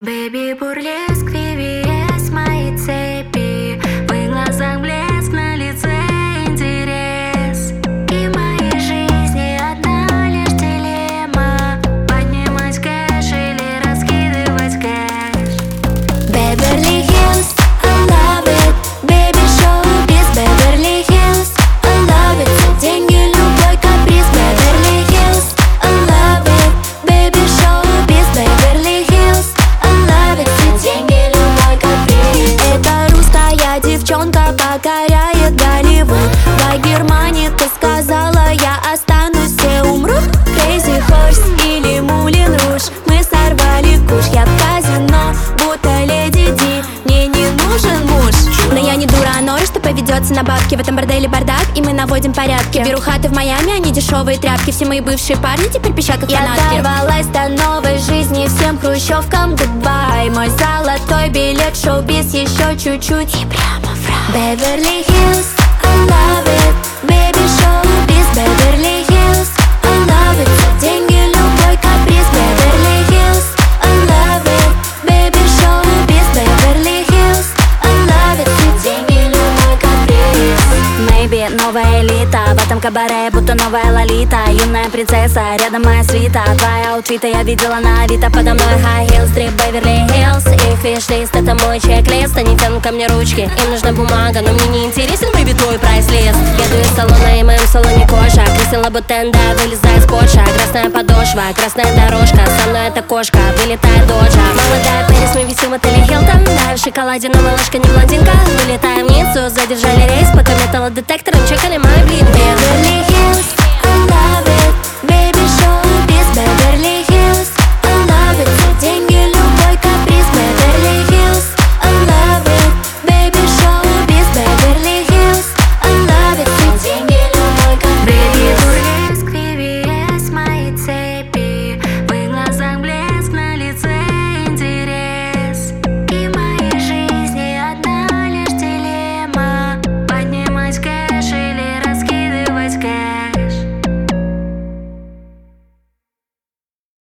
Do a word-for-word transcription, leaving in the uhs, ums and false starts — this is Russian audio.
Бэби, бурлеск, ви ви эс, мои цепи. В их глазах блеск, на лице интерес. И в моей жизни одна лишь дилемма: поднимать кэш или раскидывать кэш. Беверли Хиллз, I love it. Baby, шоу-биз, Беверли Хиллз, I love it. Деньги, любой каприз, Беверли Хиллз, I love it. Baby, шоу-биз, Беверли Хиллз, деньги, любой каприз. Эта русская девчонка покоряет Голливуд. По Германии ты сказала, я останусь, все умрут. Crazy Horse или Мулин Руж, мы сорвали куш. Я в казино, будто леди Ди, мне не нужен муж. Но я не дура, а нора, что поведется на бабки. В этом борделе бардак, и мы наводим порядки. Беру хаты в Майами, они дешевые тряпки. Все мои бывшие парни теперь пищат как фанатки. Я дорвалась до новой жизни, всем хрущевкам goodbye. Мой золотой билет, шоу-биз еще чуть-чуть и прямо в рай. Беверли Хиллз, I love it. Baby, шоу-биз, Беверли Хиллз, I love it. Деньги, любой каприз, Беверли Хиллз, I love it. Baby, шоу-биз, Беверли Хиллз, I love it. Деньги, любой каприз. Maybe новая элита, в этом кабаре будто новая лолита. Юная принцесса, рядом моя свита. Твои аутфиты я видела на Авито. Подо мной high heels, трип Беверли Хиллз. Их виш-лист, это мой чек-лист. Они тянут ко мне ручки, им нужна бумага, но мне не интересен, бэби, твой прайс-лист. Еду из салона, и в моем салоне кожа. Кристин Лабутенда, вылезая из Порша. Красная подошва, красная дорожка, со мной эта кошка, вылетает доджа. Молодая Пэрис, мы висим в отеле Хилтон. Да, в шоколаде, но малышка не блондинка. Вылетаем в Ниццу, задержали рейс, пока металлодетектором чекали мой блин. Беверли Хиллз,